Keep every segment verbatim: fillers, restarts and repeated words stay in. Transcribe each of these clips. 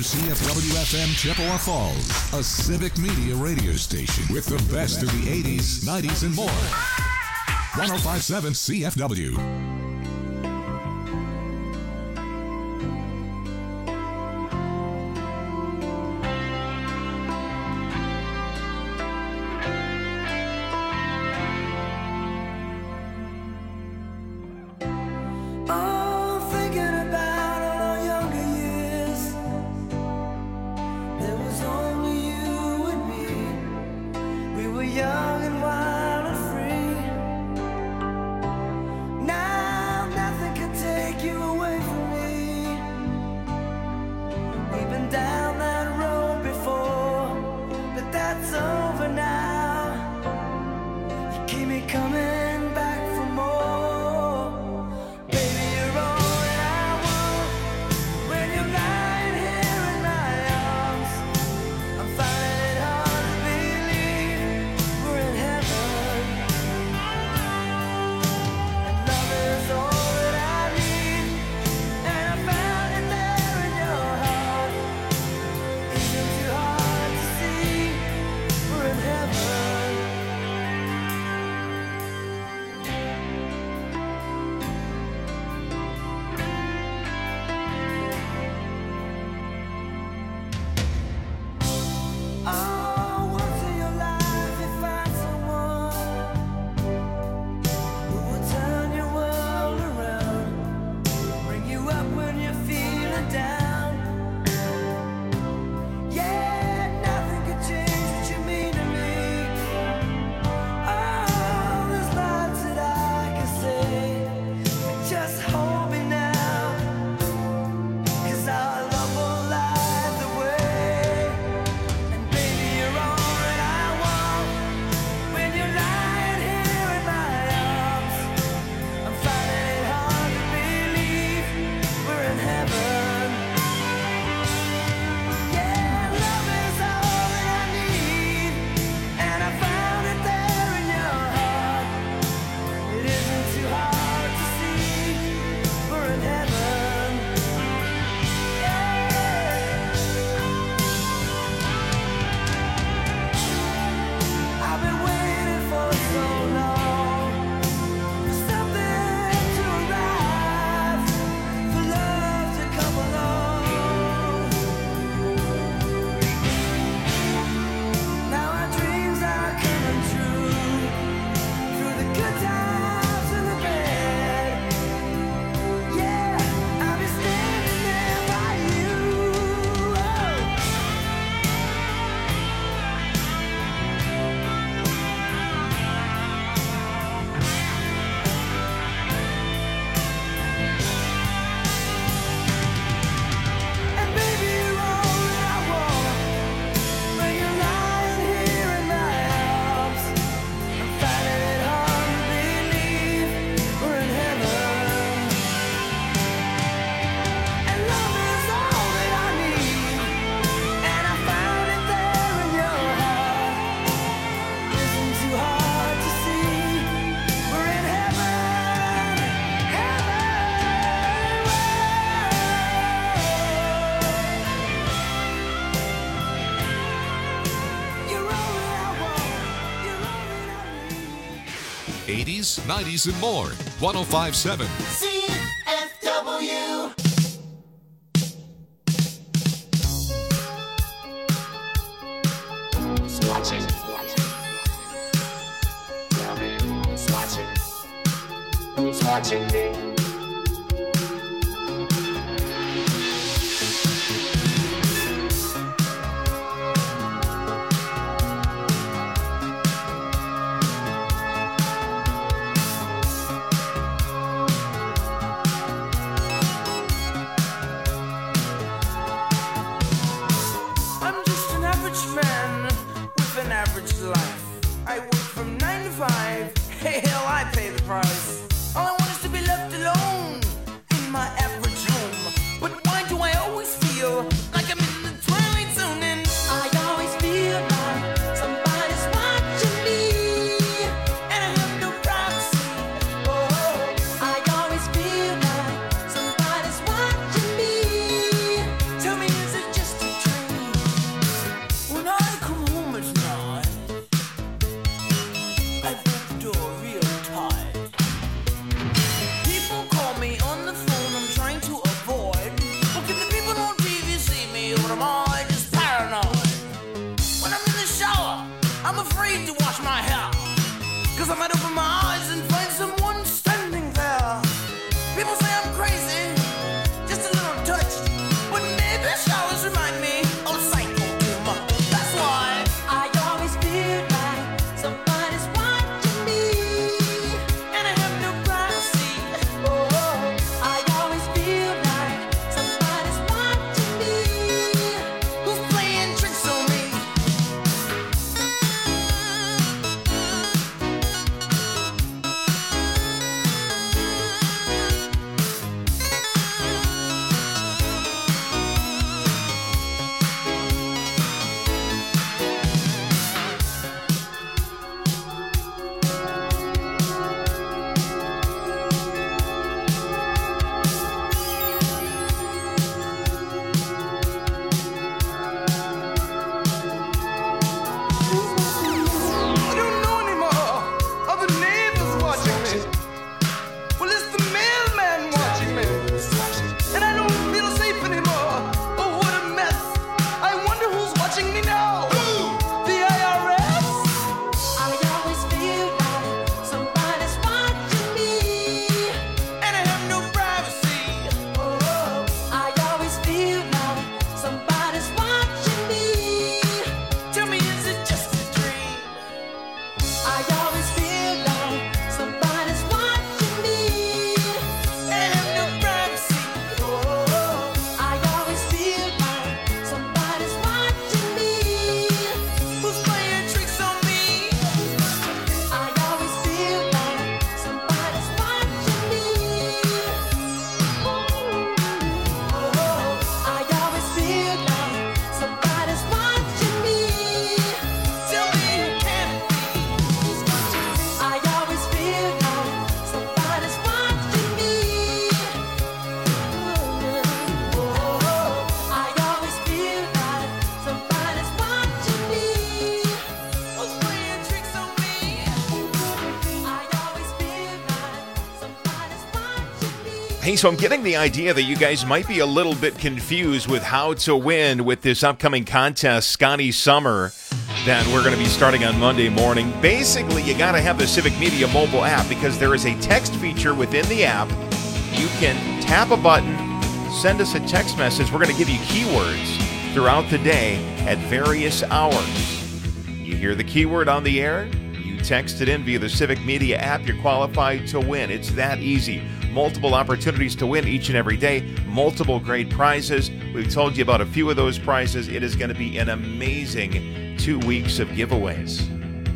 C F W F M Chippewa Falls, a civic media radio station with the best of the eighties, nineties, and more. one oh five point seven C F W. eighties, nineties, and more. one oh five point seven C F W. Who's watching? Who's watching? Who's watching me? Hey, hell, I pay the price. All I want is to be left alone. Hey, so I'm getting the idea that you guys might be a little bit confused with how to win with this upcoming contest, Scotty Summer, that we're going to be starting on Monday morning. Basically, you got to have the Civic Media mobile app because there is a text feature within the app. You can tap a button, send us a text message. We're going to give you keywords throughout the day at various hours. You hear the keyword on the air, you text it in via the Civic Media app, you're qualified to win. It's that easy. Multiple opportunities to win each and every day, multiple great prizes. We've told you about a few of those prizes. It is going to be an amazing two weeks of giveaways.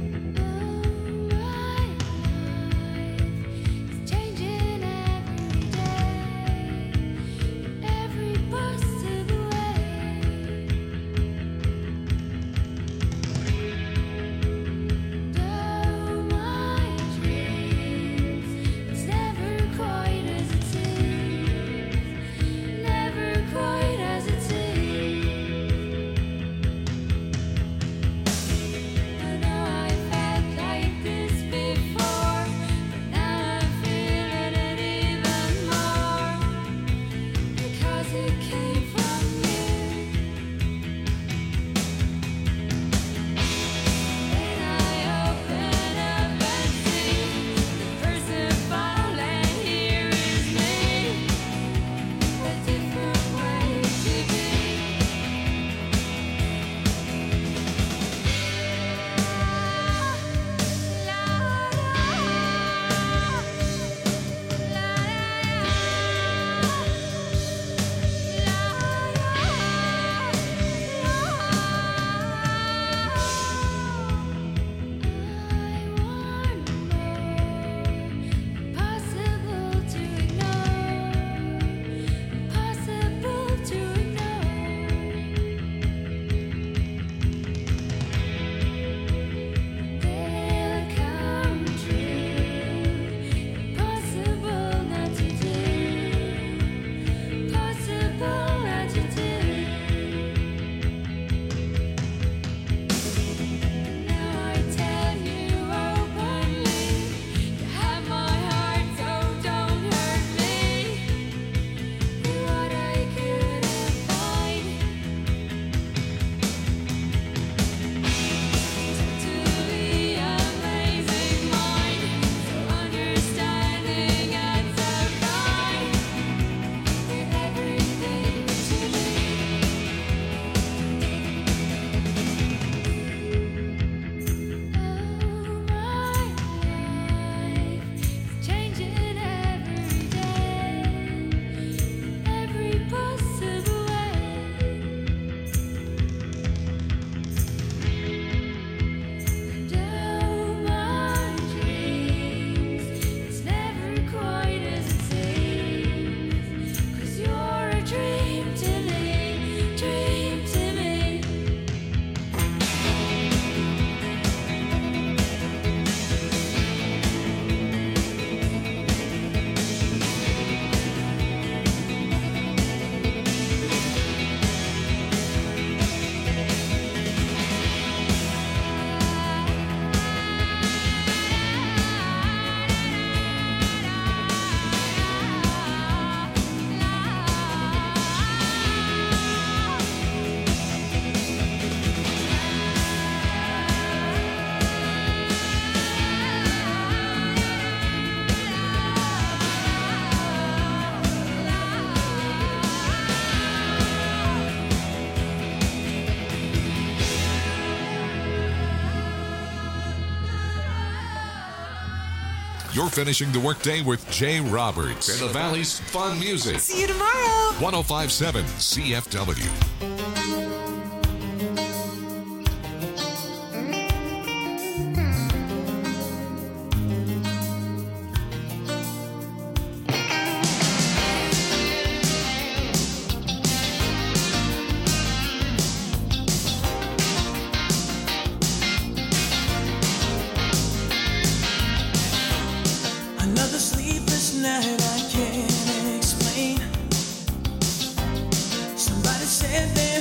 You're finishing the workday with Jay Roberts and the Valley's fun music. See you tomorrow. one oh five point seven C F W. Another sleepless night I can't explain. Somebody said there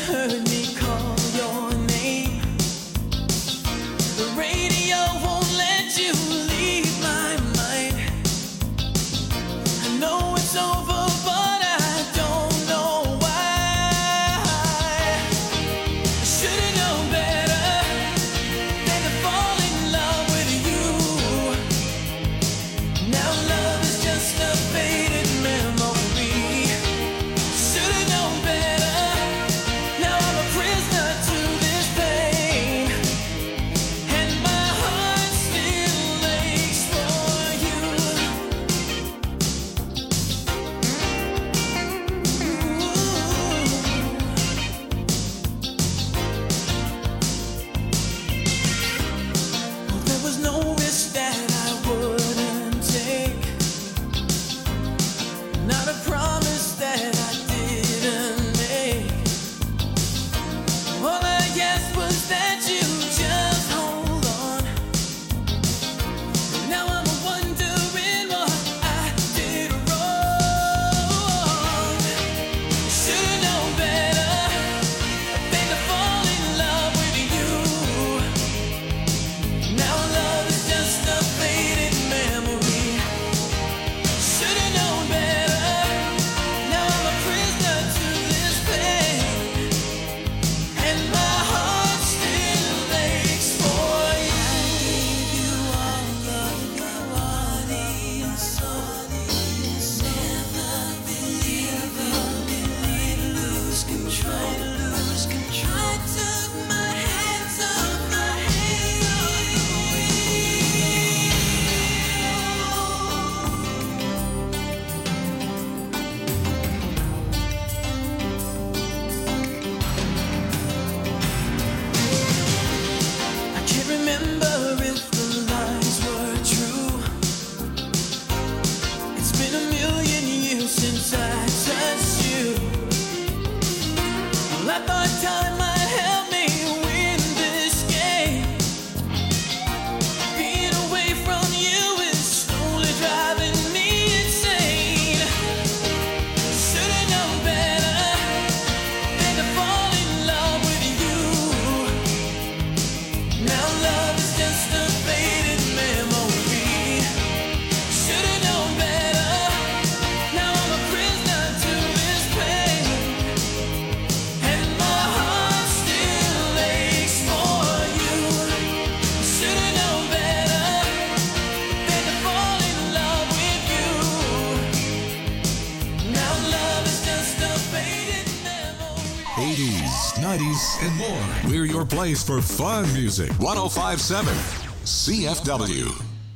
eighties, nineties, and more. We're your place for fun music. one oh five point seven C F W.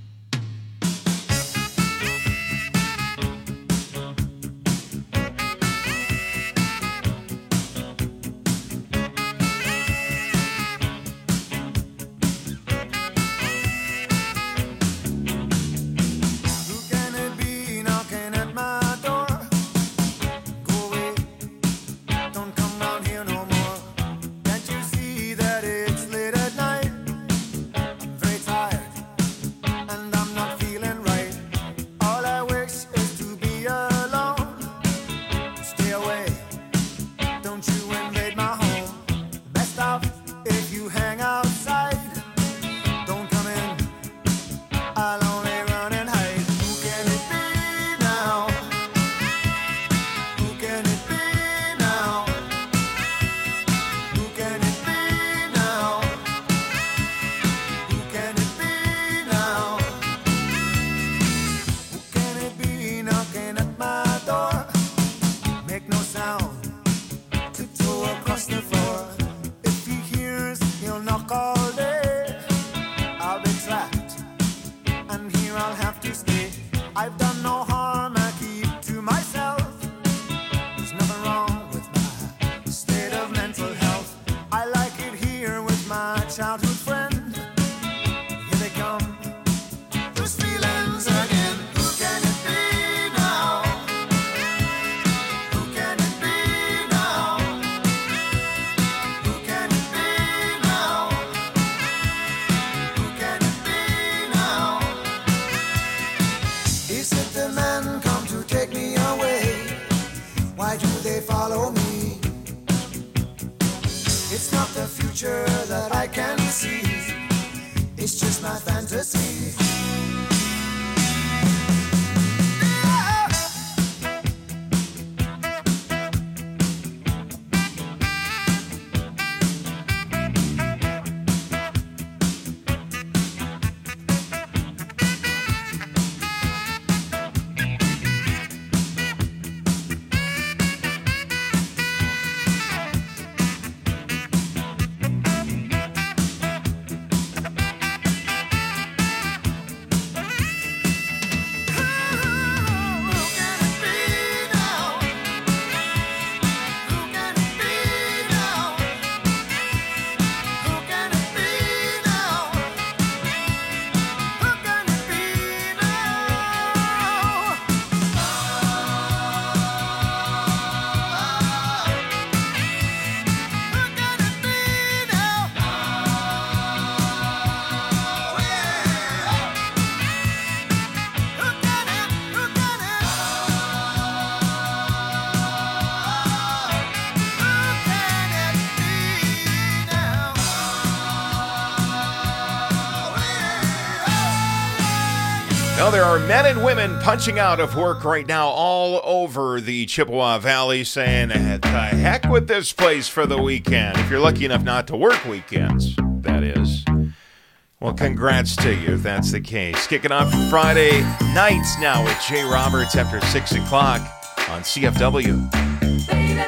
Well, there are men and women punching out of work right now all over the Chippewa Valley saying, the heck with this place for the weekend. If you're lucky enough not to work weekends, that is. Well, congrats to you if that's the case. Kicking off Friday nights now with Jay Roberts after six o'clock on C F W. Baby,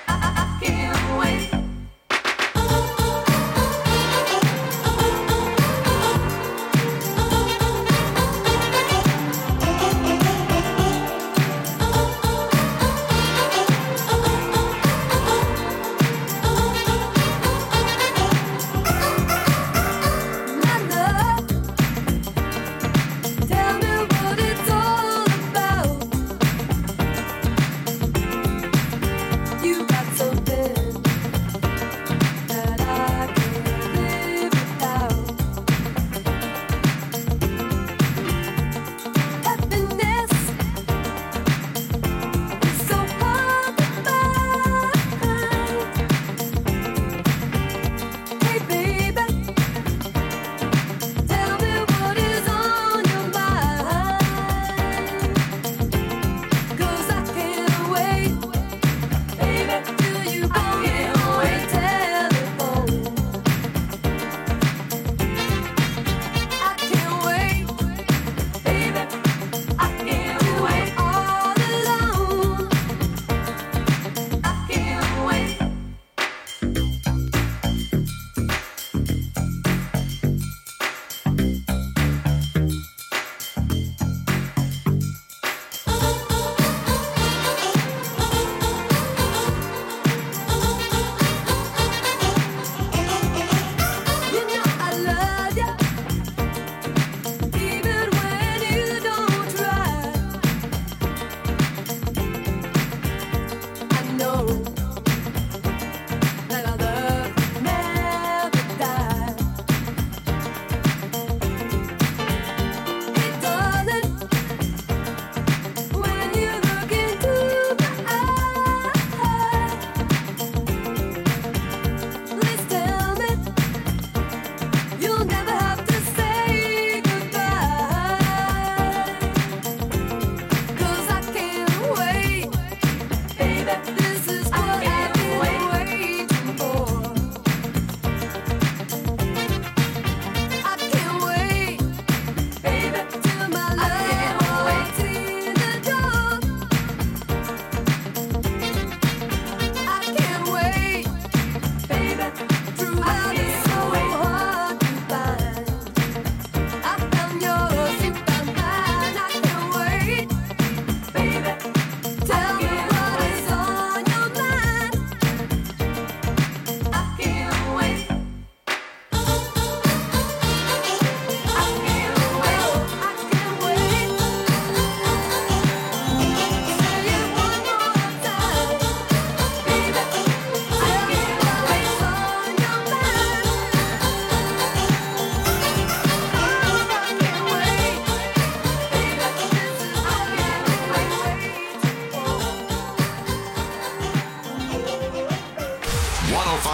I can't wait. Tell me what it's all about.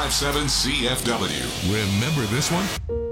five seven C F W. Remember this one?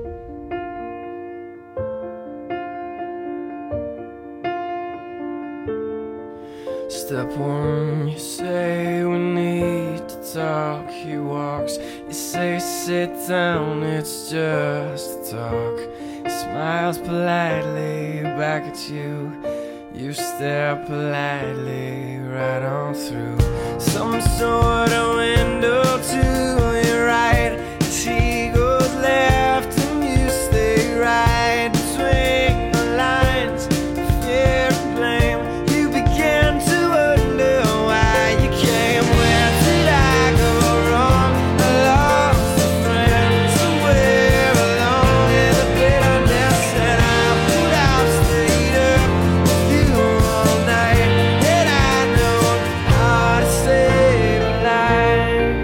Step one, you say we need to talk. He walks, you say sit down, it's just a talk. He smiles politely back at you. You stare politely right on through some sort of window to your right. She goes left and you stay right between the lines. Fear and blame, you begin to wonder why you came. Where did I go wrong? I lost a friend somewhere along in the bitterness, and I put out, stayed up with you all night, and I know how to save a life.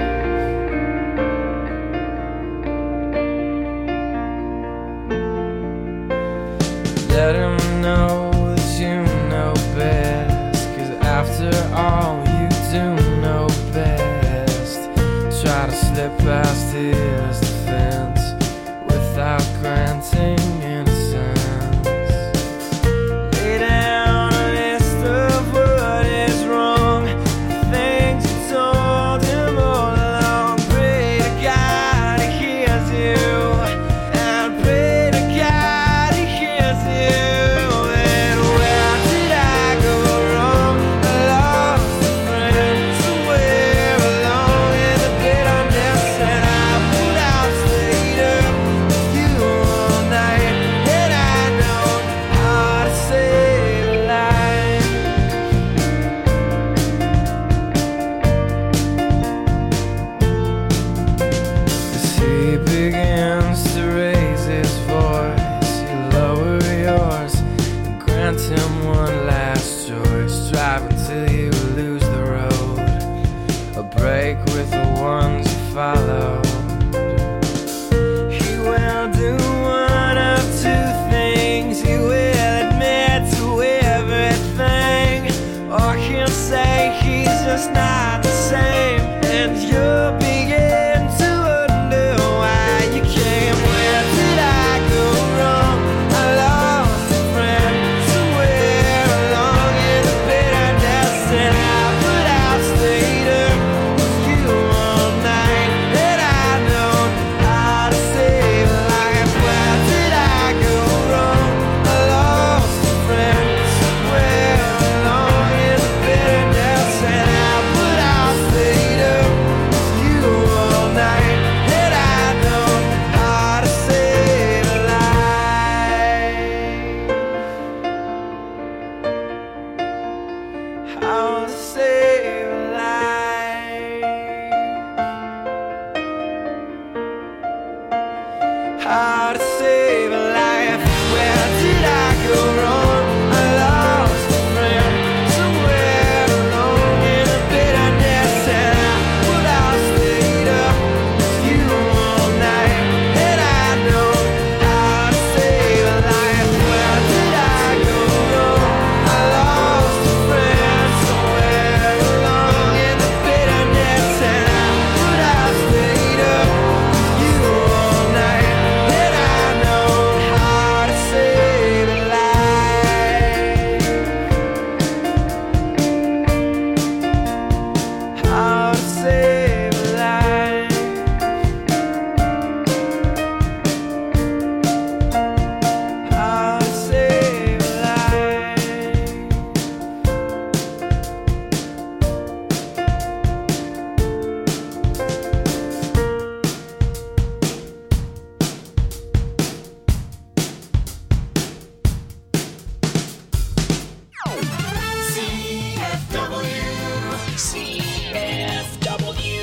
Let him know that you know best, 'cause after all you do know best. Try to slip past his defense without granting innocence. Lay down a list of what is wrong, the things you told him all along. Pray to God he hears you, and pray to God he hears you. And where did I go wrong? I lost a friend somewhere along in the bitterness, and I put out, stayed up with you all night, and I know how to save a life. As he begins to raise his voice, you lower yours and grant him one last choice. Drive until you lose the road, a break with the ones you follow. He will do one of two things. He will admit to everything, or he'll say he's just not the same, and you'll begin to wonder why you came. Where did I go wrong? I lost a friend somewhere along in the bitterness, and I put out, stayed up with you all night, and I know how to save a life. Where did I go wrong? I lost a friend somewhere along in the bitterness, and I put out, stayed up with you all night, and I know how to save a life. How to save a life. How to save a life. Where did I go wrong? I lost a friend somewhere along in the bitterness, and I put out, stayed up with you all night, and I know how to save a life. Where did I go wrong? I lost a friend somewhere along in the bitterness, and I put out, stayed up with you all night, and I know how to save a life. How to save a life. How to save a life. C F W. C F W.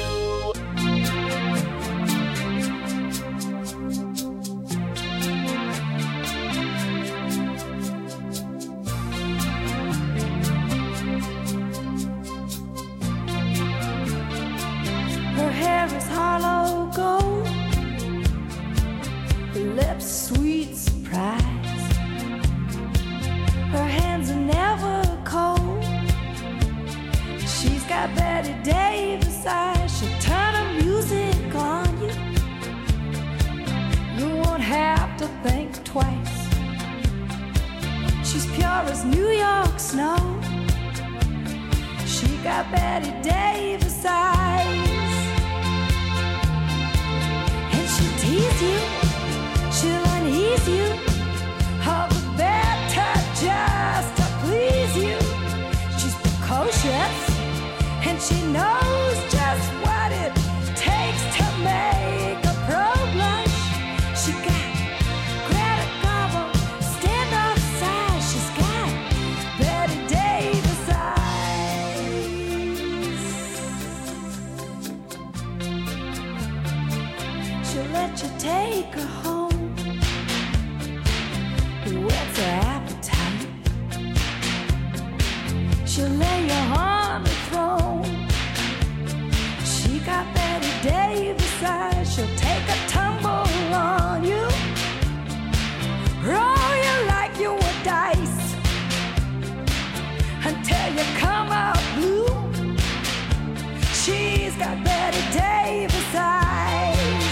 Her hair is hollow gold, her lips sweet surprise. Her hands are never cold. She's got Betty Davis eyes. She'll turn her music on New York snow. She got Betty Davis eyes. And she'll tease you, she'll unease you, all the better just to please you. She's precocious, and she knows just what it takes to make a pro blush. She got Greta Garbo, standoff size. She's got Betty Davis eyes. She'll let you take her home. What's her appetite? She'll lay you on the throne. She got Betty Davis eyes. She'll take a tumble on you, roll you like you were dice, until you come out blue. She's got Betty Davis eyes.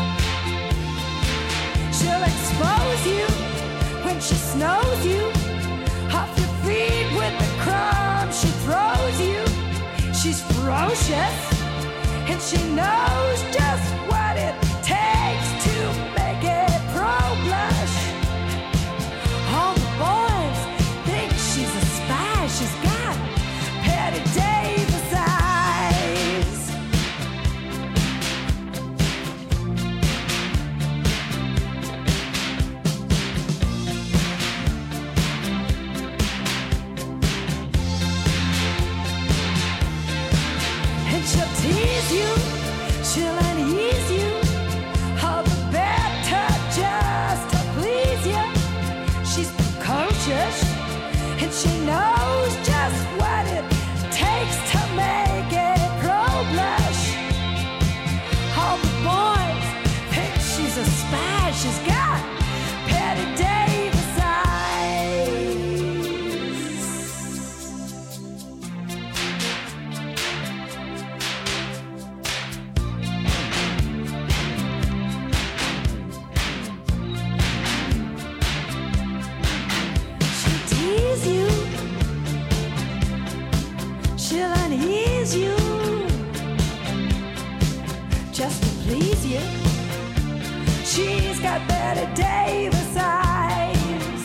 She'll expose you when she snows you, off your feet with the crumbs she throws you. She's ferocious, and she knows just what it takes to make it pro blush. All the boys think she's a spy. She's got Betty Davis eyes. And she'll tease you, she'll unease you, all the better just to please you. She's precocious, and she knows just what it takes to make it pro blush. All the boys think she's a spy. She's got Betty Davis eyes. She'll tease you, she'll unease you, just to please you. She's got Betty Davis eyes.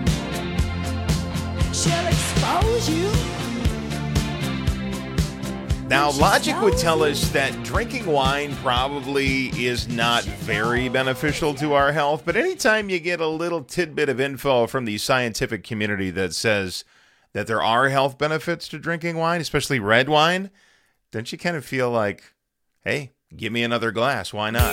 She'll expose you. Now, logic would tell us that drinking wine probably is not very beneficial to our health, but anytime you get a little tidbit of info from the scientific community that says that there are health benefits to drinking wine, especially red wine, don't you kind of feel like, hey, give me another glass, why not?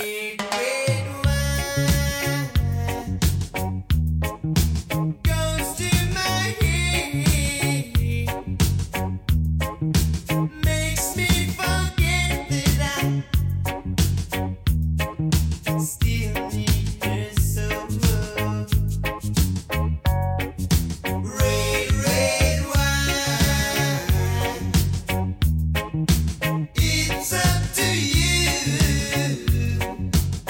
It's up to you.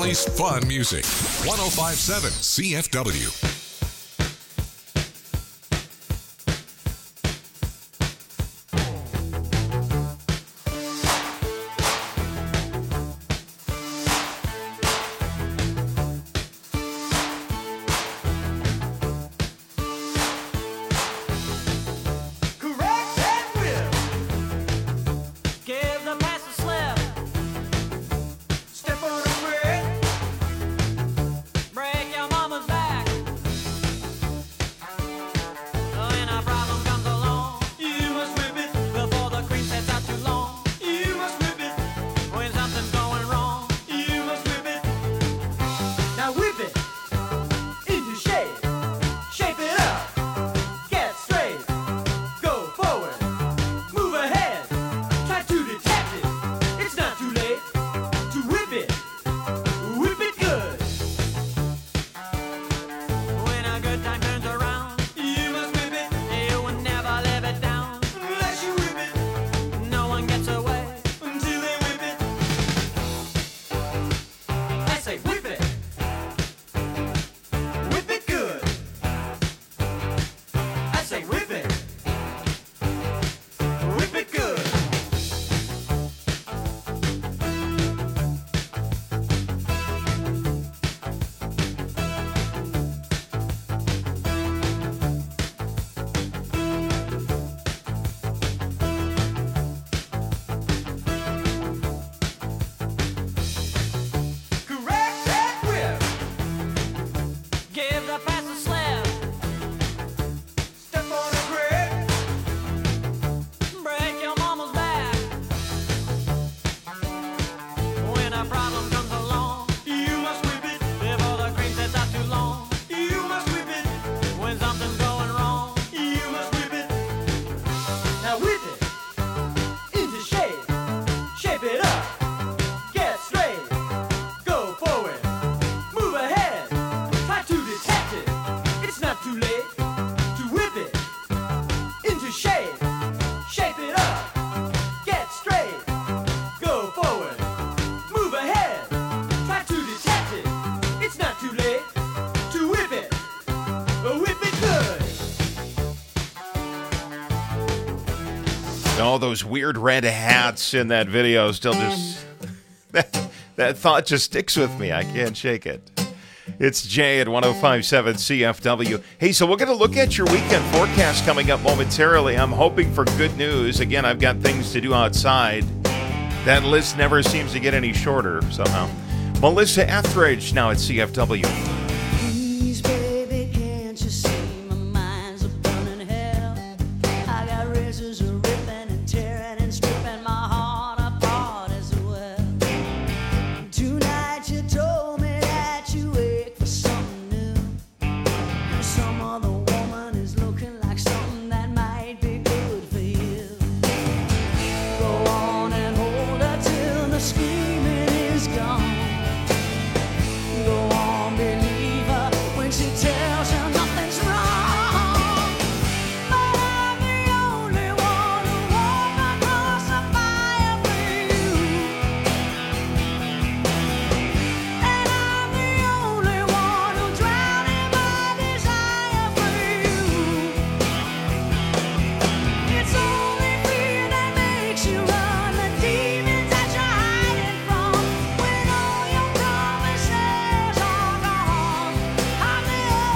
Valley's fun music. one oh five point seven C F W. Correct and will. Give the pass a slip. Step on a brick. Break your mama's back. When a problem comes along, you must whip it before the cream sets out too long. You must whip it when something's going wrong. You must whip it. Now whip it into shape. Shape it up. Get straight. Go forward. Move ahead. Try to detect it. It's not too late to whip it. Whip it good. When a good time turns around, you must whip it. You will never live it down unless you whip it. No one gets away until they whip it. I say whip it. Whip it good. I say whip it. Whip it good. Correct and whip. Give the pass a slip. Step on a brick. Break your mama's back. When a problem comes along, you must whip it before the cream sets out too long. You must whip it when something's going wrong. You must whip it. Now whip it into shape. Shape it up. Get straight. Go forward. Move ahead. Try to detect it. It's not too late to whip it into shape. Shape it up. Get straight. Go forward. Move ahead. Try to detect it. It's not too late to whip it. Whip it good. All those weird red hats in that video still just that, that thought just sticks with me. I can't shake it. It's Jay at one oh five point seven C F W. Hey, so we're going to look at your weekend forecast coming up momentarily. I'm hoping for good news. Again, I've got things to do outside. That list never seems to get any shorter somehow. Melissa Etheridge now at C F W. Please, baby, can't you see my mind's a burning hell? I got razors a ripping and tearing and stripping my heart apart as well. Tonight you told me that you ache for something new. Some other woman is looking like something that might be good for you. Go on and hold her till the screaming is gone. Go on, believe her when she tells you nothing's wrong. But I'm the only one who walked across the fire for you. And I'm the only one who drowned in my desire for you. It's only fear that makes you run, the demons that you're hiding from. When all your promises are gone, I'm the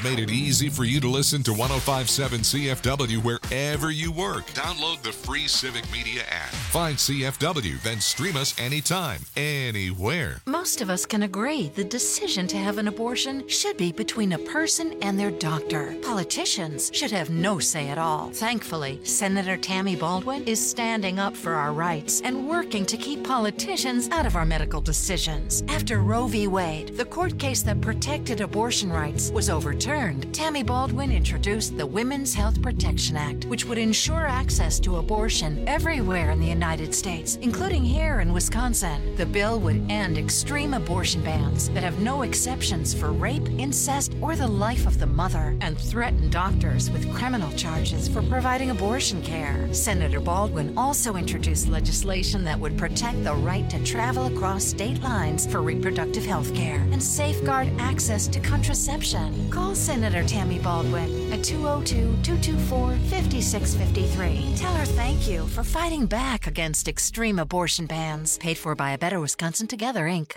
made it easy for you to listen to one oh five point seven C F W wherever you work. Download the free Civic Media app. Find C F W, then stream us anytime, anywhere. Most of us can agree the decision to have an abortion should be between a person and their doctor. Politicians should have no say at all. Thankfully, Senator Tammy Baldwin is standing up for our rights and working to keep politicians out of our medical decisions. After Roe v. Wade, the court case that protected abortion rights, was overturned, Tammy Baldwin introduced the Women's Health Protection Act, which would ensure access to abortion everywhere in the United States, including here in Wisconsin. The bill would end extreme abortion bans that have no exceptions for rape, incest, or the life of the mother, and threaten doctors with criminal charges for providing abortion care. Senator Baldwin also introduced legislation that would protect the right to travel across state lines for reproductive health care and safeguard access to contraception. Call Senator Tammy Baldwin at two oh two, two two four, five six five three. Tell her thank you for fighting back against extreme abortion bans. Paid for by A Better Wisconsin Together, Incorporated.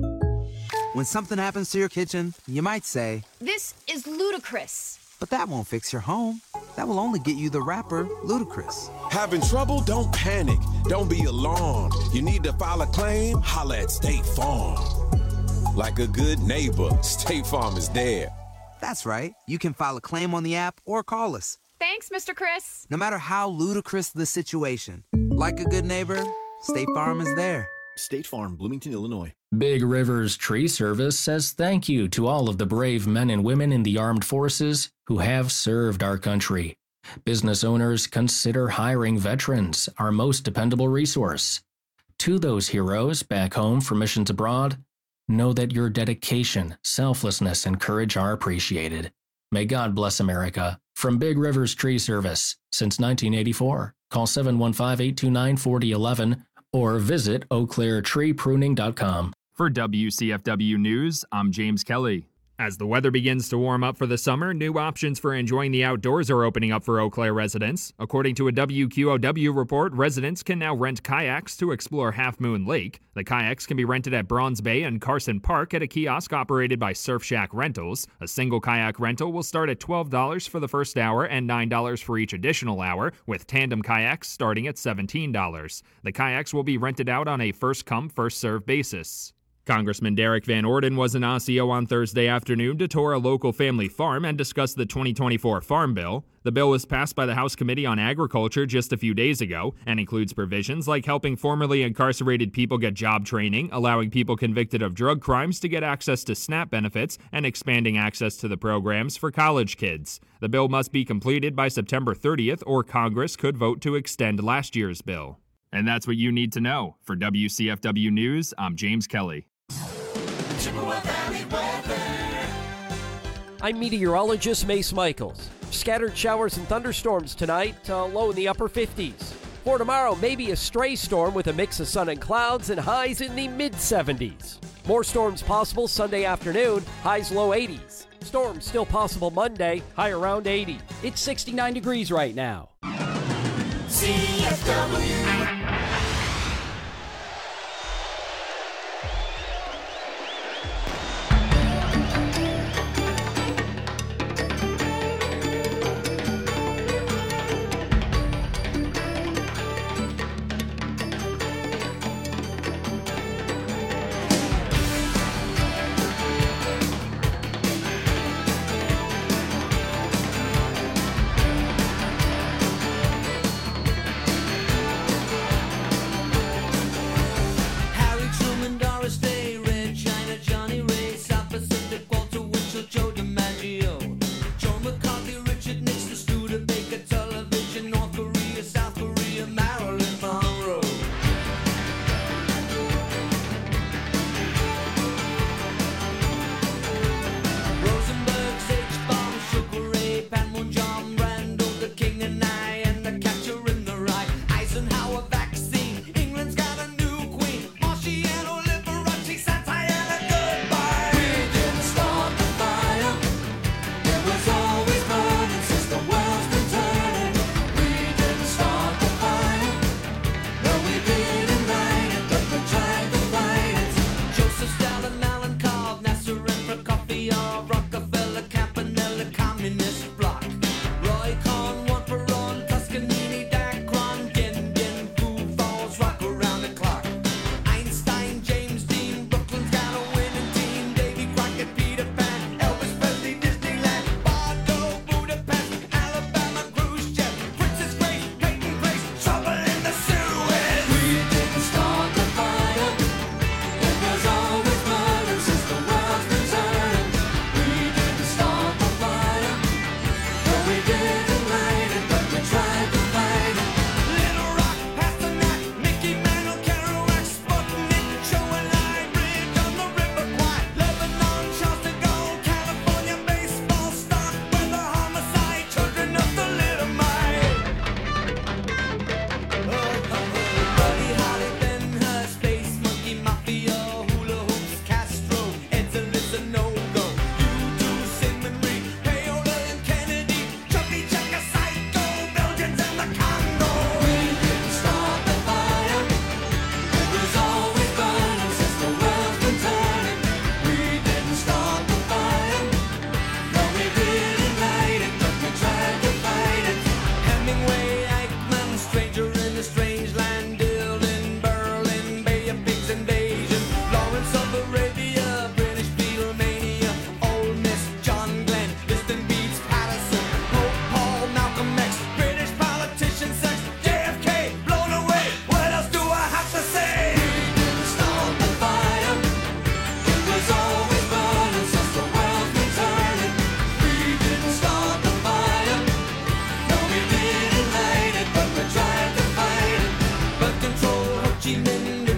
When something happens to your kitchen, you might say, "This is ludicrous." But that won't fix your home. That will only get you the rapper, Ludacris. Having trouble? Don't panic. Don't be alarmed. You need to file a claim? Holla at State Farm. Like a good neighbor, State Farm is there. That's right. You can file a claim on the app or call us. Thanks, Mister Chris. No matter how ludicrous the situation, like a good neighbor, State Farm is there. State Farm, Bloomington, Illinois. Big Rivers Tree Service says thank you to all of the brave men and women in the armed forces who have served our country. Business owners, consider hiring veterans, our most dependable resource. To those heroes back home from missions abroad, know that your dedication, selflessness, and courage are appreciated. May God bless America. From Big Rivers Tree Service, since nineteen eighty-four. Call seven one five, eight two nine, four oh one one or visit eau claire tree pruning dot com. For W C F W News, I'm James Kelly. As the weather begins to warm up for the summer, new options for enjoying the outdoors are opening up for Eau Claire residents. According to a W Q O W report, residents can now rent kayaks to explore Half Moon Lake. The kayaks can be rented at Bronze Bay and Carson Park at a kiosk operated by Surf Shack Rentals. A single kayak rental will start at twelve dollars for the first hour and nine dollars for each additional hour, with tandem kayaks starting at seventeen dollars. The kayaks will be rented out on a first-come, first-served basis. Congressman Derek Van Orden was in Osseo on Thursday afternoon to tour a local family farm and discuss the twenty twenty-four Farm Bill. The bill was passed by the House Committee on Agriculture just a few days ago and includes provisions like helping formerly incarcerated people get job training, allowing people convicted of drug crimes to get access to SNAP benefits, and expanding access to the programs for college kids. The bill must be completed by September thirtieth, or Congress could vote to extend last year's bill. And that's what you need to know. For W C F W News, I'm James Kelly. I'm meteorologist Mace Michaels. Scattered showers and thunderstorms tonight, uh, low in the upper fifties. For tomorrow, maybe a stray storm with a mix of sun and clouds and highs in the mid seventies. More storms possible Sunday afternoon, highs low eighties. Storms still possible Monday, high around eighty. It's sixty-nine degrees right now. C F W.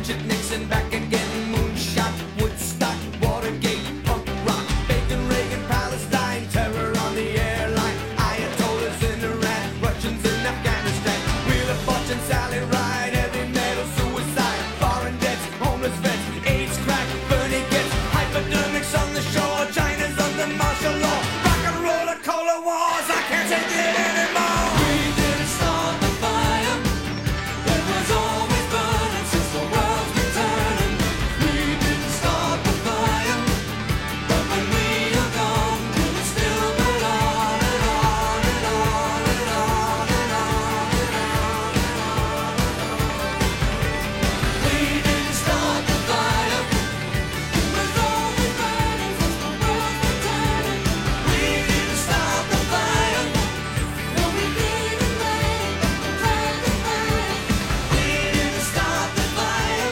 Richard Nixon back again, moonshot, Woodstock, Watergate, punk rock, Bacon, Reagan, Palestine, terror on the airline, Ayatollahs in Iran, Russians in Afghanistan, Wheel of Fortune, Sally Ride, heavy metal, suicide, foreign debts, homeless vets, AIDS, crack, Bernie gets, hypodermics on the shore, China's under martial law, rock and roll, a cola wars, I can't take it anymore. We didn't start the fire, it was always burning since the world's been turning. We didn't start the fire, but when we are gone, will it still burn on and on and on and on and on and on and on. We didn't start the fire, it was always burning since the world's been turning. We didn't start the fire, no we didn't burn, burn the fire. We didn't start the fire.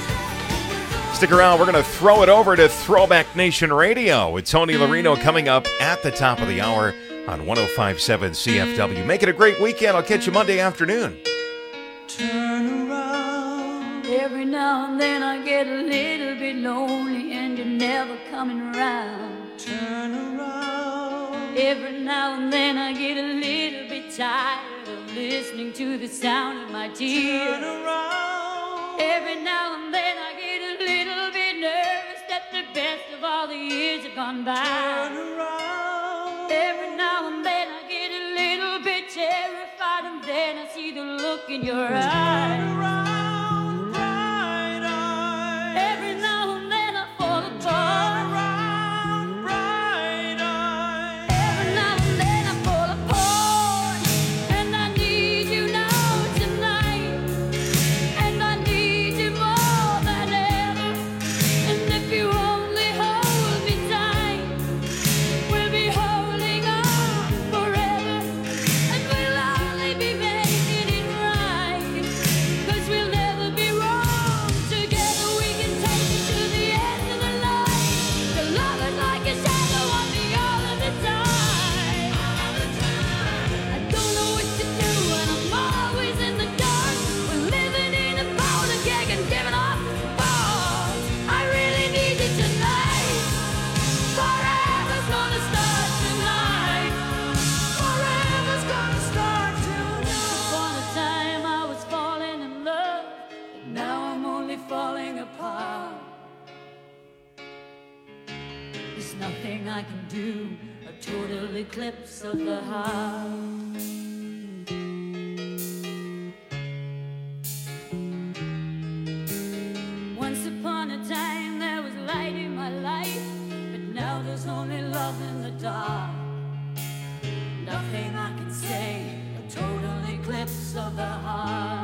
Stick around. We're going to throw it over to Throwback Nation Radio with Tony Larino coming up at the top of the hour on one oh five point seven C F W. Make it a great weekend. I'll catch you Monday afternoon. Turn around. Every now and then I get a little bit lonely and you're never coming around. Turn around. Every now and then I get a little bit tired of listening to the sound of my tears. Turn around. Every now and then I get a little bit nervous that the best of all the years have gone by. Turn around. Every now and then I get a little bit terrified and then I see the look in your eyes. Around, bright eyes. Every now and then I fall apart. Around, bright eyes. Every now and then I fall apart. And I need you now tonight. And I need you more than ever. And if you only hold me tight, we'll be holding on forever. And we'll only be making it right. 'Cause we'll never be wrong. Together we can take it to the end of the line. The love is like a shadow on me all of the time. All the time. I don't know what to do and I'm always in the dark. We're living in a powder keg and giving off balls. I really need you tonight. Forever's gonna start tonight. Forever's gonna start tonight. Upon a time I was falling in love, but now I'm only falling apart. There's nothing I can do, a total eclipse of the heart. Once upon a time there was light in my life, but now there's only love in the dark. Nothing I can say, a total eclipse of the heart.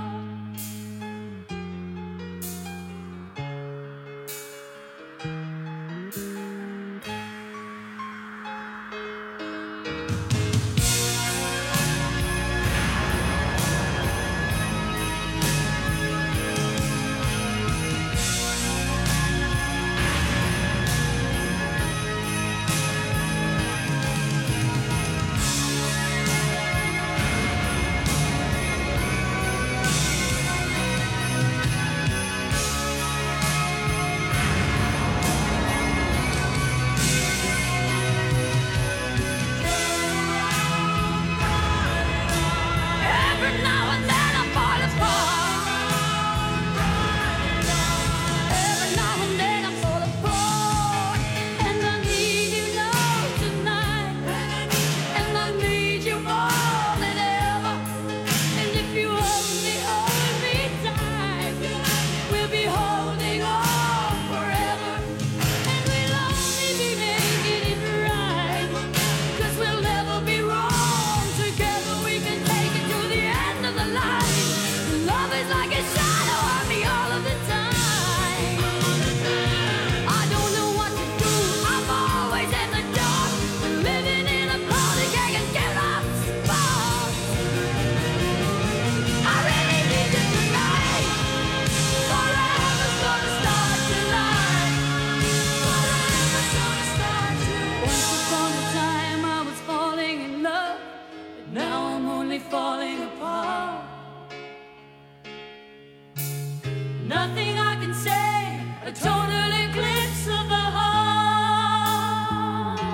say a total eclipse of the heart.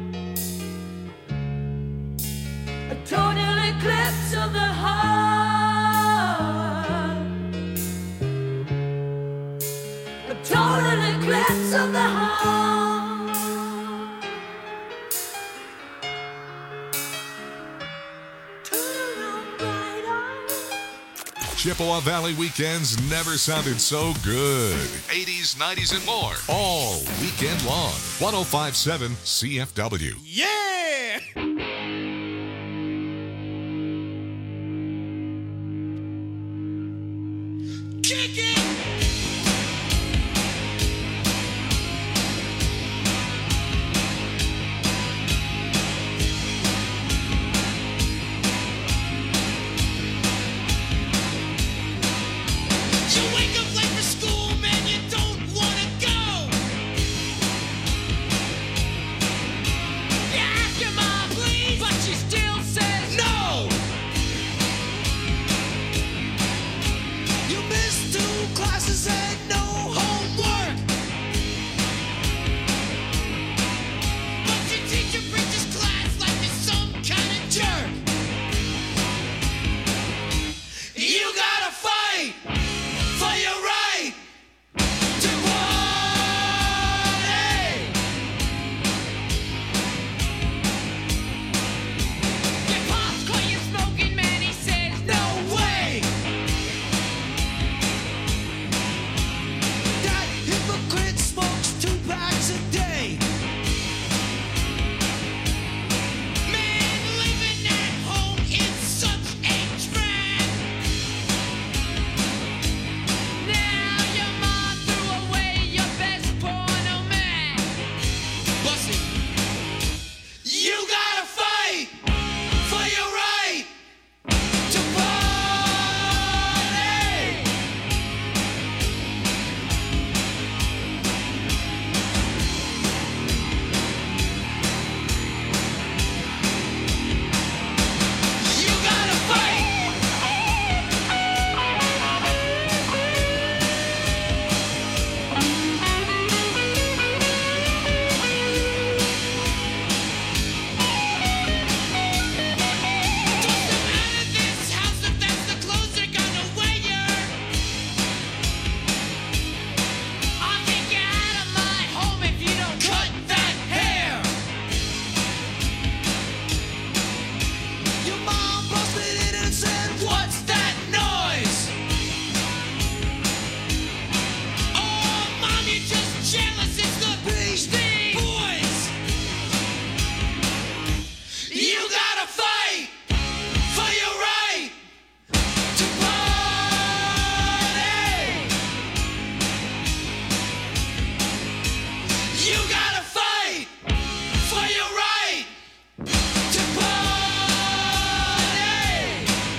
A total eclipse of the heart. A total eclipse of the heart. Chippewa Valley weekends never sounded so good. eighties, nineties, and more. All weekend long. one oh five point seven C F W. Yeah! Kick it! You wake up late for school, man, you don't wanna go. You ask your mom, please, but she still says no. You missed two classes and no homework. But your teacher preaches class like you're some kind of jerk. You gotta fight for your right to party. Your pops caught you smoking, man, he says no way. That hypocrite smokes two packs a day. Man, living at home is such a drag. Now your mom threw away your best porno mag. Bussy, you gotta fight for your right to party. You gotta fight. Toss them out of this house if that's the clothes they're gonna wear. I'll kick you out of my home if you don't cut that hair. Your mom busted in and said, "What's that noise?" Oh, mom, you're just jealous. It's the Beastie Boys. You gotta fight for your right to party. You gotta fight for your right to party.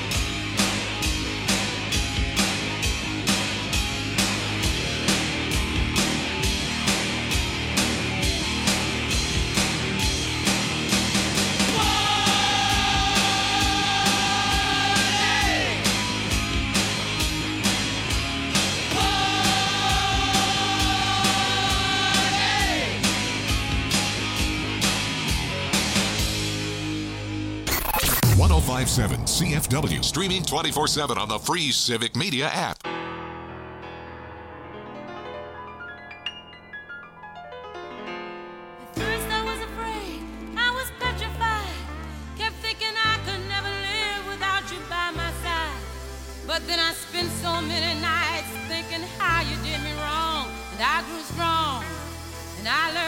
one oh five point seven C F W. Streaming twenty-four seven on the free Civic Media app. First I was afraid, I was petrified. Kept thinking I could never live without you by my side. But then I spent so many nights thinking how you did me wrong. And I grew strong, and I learned